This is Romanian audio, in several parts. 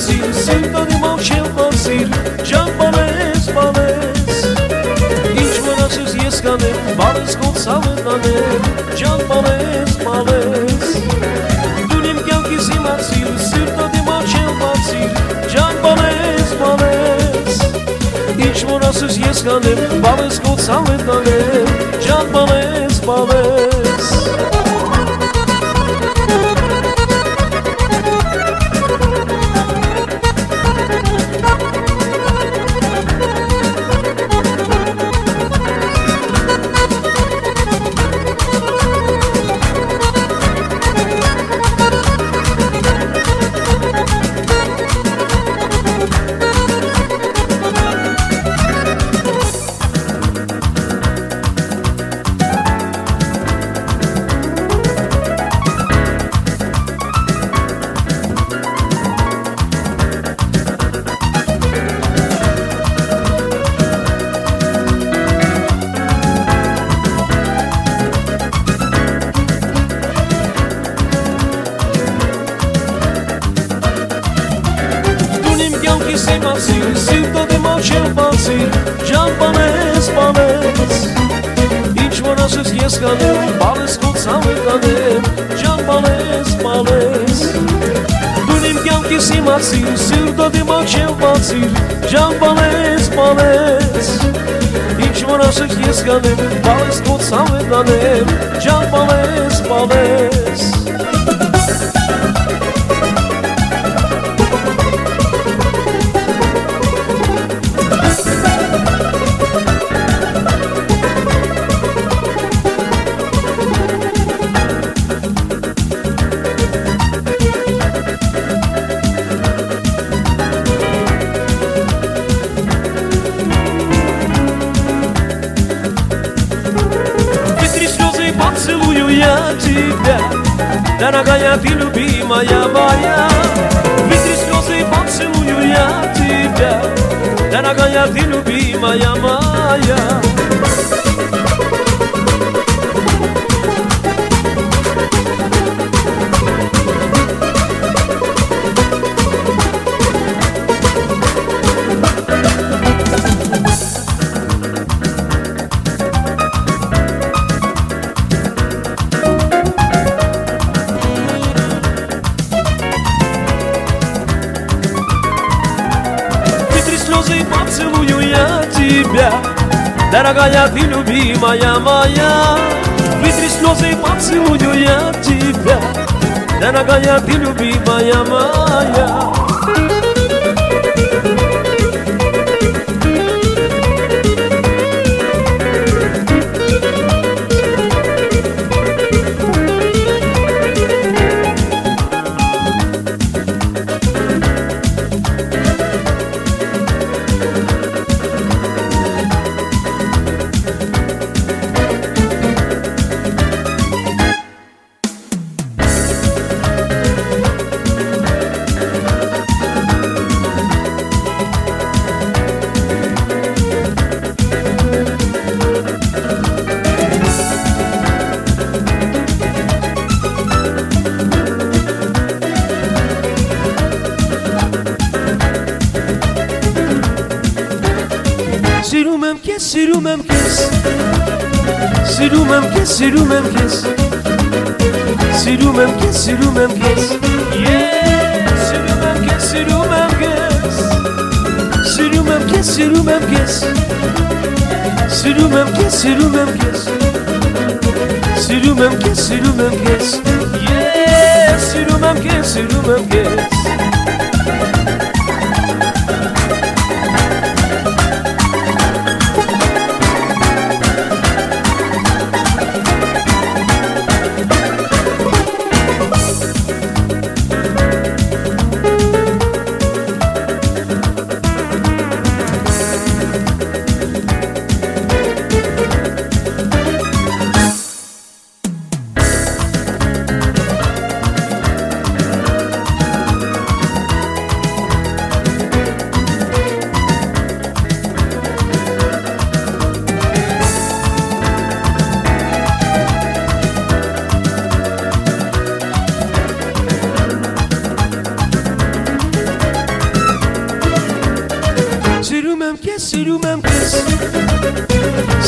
marsil, sırta dimağ şel marsil, can bales, bales. İç manasız yeskanem, bales kod savetanem, can bales, bales. Dunim gelkisi marsil, sırta dimağ şel marsil, can bales, bales. İç manasız yeskanem, bales kod savetanem, can bales, bales. Se marsil, sırta dimağ şel marsil, can bales, bales. İç manasız yeskanem, bales kod savetanem, can bales, bales. Dunim gelkisi marsil, sırta dimağ şel marsil, can bales, bales. İç manasız yeskanem, bales kod savetanem, can bales, bales. Поцелую я тебя, дорогая, ты любимая моя. Вытри слезы, поцелую я тебя, дорогая, ты любимая моя. Поцелую я тебя, дорогая, ты любимая моя. Вытри слезы, поцелую я тебя, дорогая, ты любимая моя. Sirumem kes, sirumem kes, sirumem kes, sirumem kes, sirumem kes, sirumem kes, yeah, sirumem kes, sirumem kes, sirumem kes, sirumem kes, sirumem kes, sirumem kes, sirumem kes, sirumem kes, yeah, sirumem kes, sirumem kes.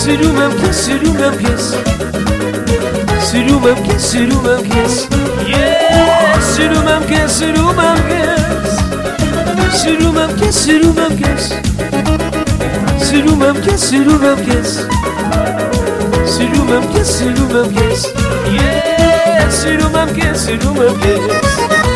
Sürümem kes, sürümem kes. Sürümem kes, sürümem kes. Yeah, sürümem kes, sürümem kes. Sürümem kes, sürümem kes. Sürümem kes, sürümem kes. Sürümem kes, sürümem kes. Yeah, sürümem kes, sürümem kes.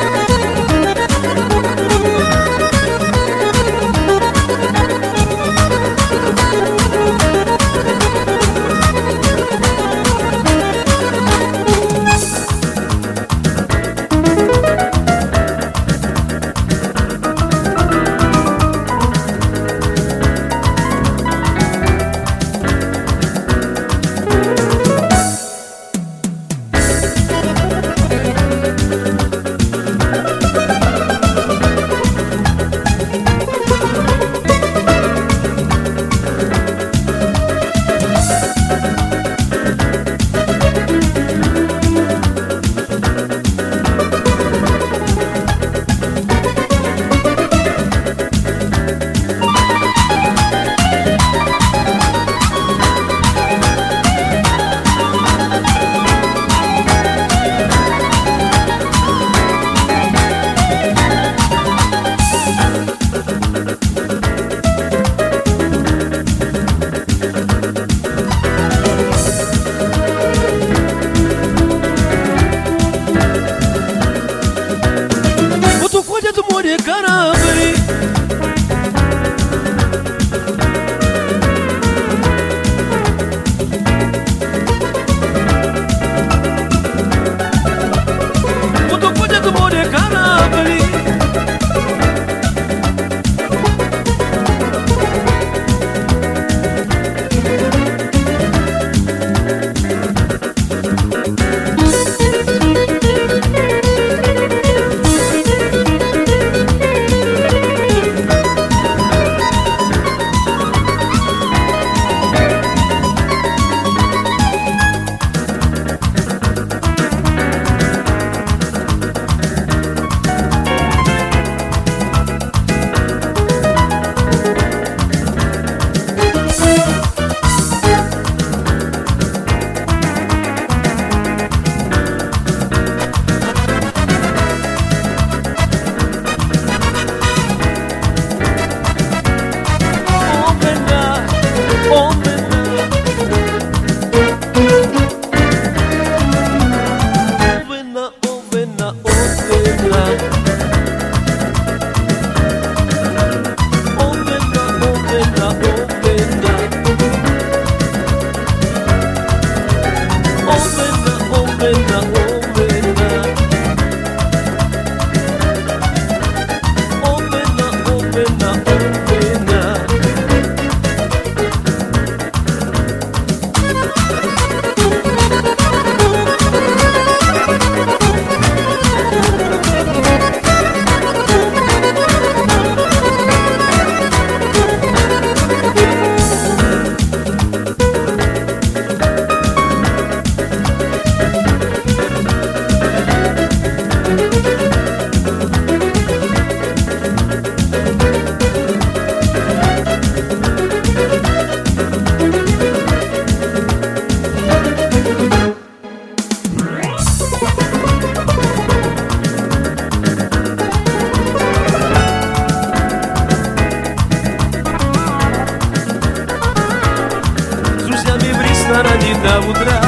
ради до утра.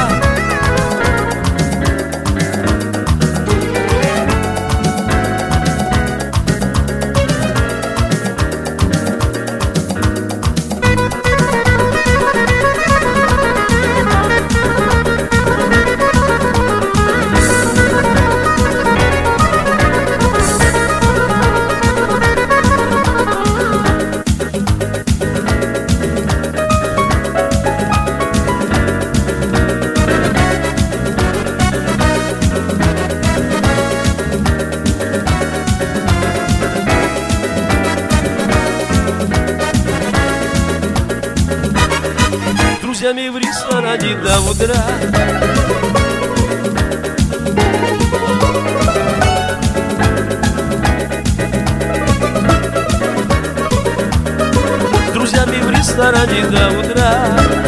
Друзьями в ресторане до утра. Друзьями в ресторане до утра.